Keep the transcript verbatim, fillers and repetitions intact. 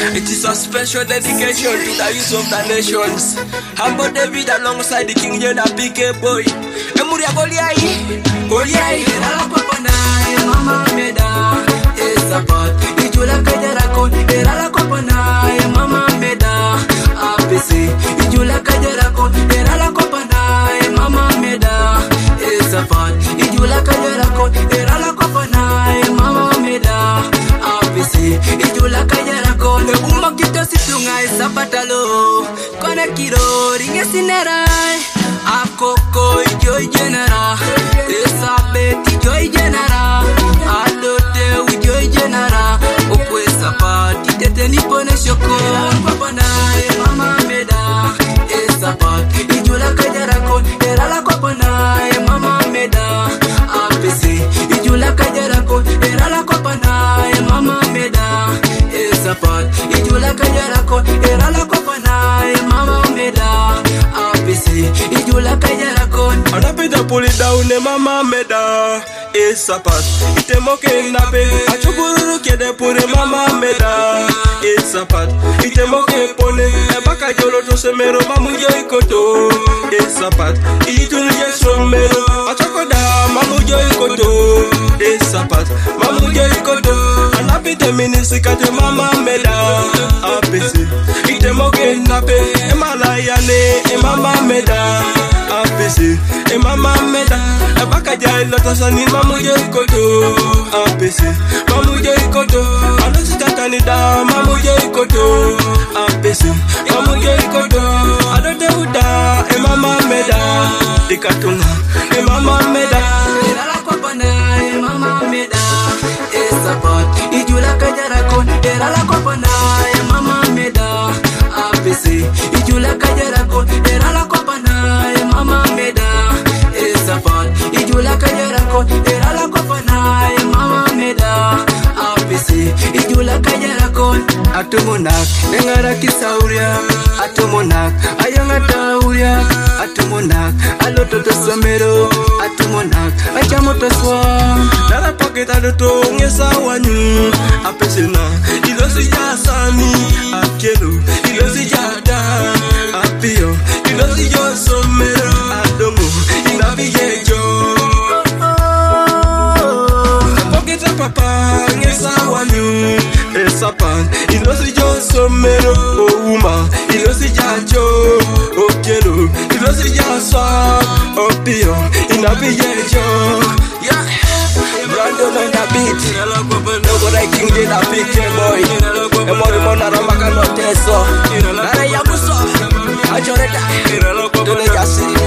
It is a special dedication to the youth of the nations. Humble David alongside the King Jada P K boy. Emuria Goliai, Goliai, Rala Kopana, Mama Meda, Esapat, Ijula Kajarakon, Rala Kopana, Mama Meda, A P C, Ijula Kajarakon, Rala Kopana, Mama Meda, Esapat, Ijula Kajarakon, Rala Kopana, Mama Meda, A P C, Ijula Kajarakon, Uma Kita Situnga, Sapatalo, Konekiro, Ringesinera. Akoko joy genera, Esabeti joy genera, Alote we joy genera, Okwesa party tete nipone shoko, Papana Mama Meda, Esabati, Ijula Kajarakon, Erala Kopana, Mama Meda, A P C, Ijula Kajarakon, Erala Kopana, Mama Meda, Esabati, Ijula Kajarakon, Erala Kopana, Mama Meda, A P C, Ijula Kajarakon. Anapita pull it down, Mama Meda, Esapat, Itemoke nape, Achukuru kede pure Mama Meda, Esapat, Itemoke pone, Ebaka jolo to semero mamujo ikoto, Esapat, Itulje somero, Achakoda mamujo ikoto, Esapat, mamujo ikoto, Anapita minisikate Mama Meda, A P C, Itemoke nape, Emalayane, Mama Meda, A P C, Mama Meda, Ebaka jai lotosani mamujo ikoto, A P C, mamujo ikoto, Anositanida mamujo ikoto, A P C, mamujo ikoto, Adote uda, e Mama Meda, Ikatunga, e Mama Meda, Erala Kopana, e Mama Meda, Esapat, Ijula Kajarakon, Erala Kopana, e Mama Meda, A P C, Ijula Kajarakon, Erala Kopana, e Mama Meda, Esapat, Ijula Kajarakon, Erala Kopana, e Mama Meda, A P C, Ijula Kajarakon. Atumunak, Engara Kisauria, Atumunak, Ayanga Tauria, Atumunak, Aloto Samero, Atumunak, Achamoto Swam, Nara Pocket Adoto, Yesawanyu, Apesina, Ilosi Yasani, Akelu, Ilosi Yada, Apio, Ilosi Yosomero, Adomo, Inabiyejo. Pocket Papa, Yesawanyu, Esapan, Ilosi Yosomero, Uma, Ilosi Yajo, Okelu, Ilosi Yasa, Opio, Inabiyejo. Yeah. Brandon on the beat. Nobody King Jada P K boy. Emori mona rambaka no teso. Nare yabuso. Ajoreta. Dole jasi.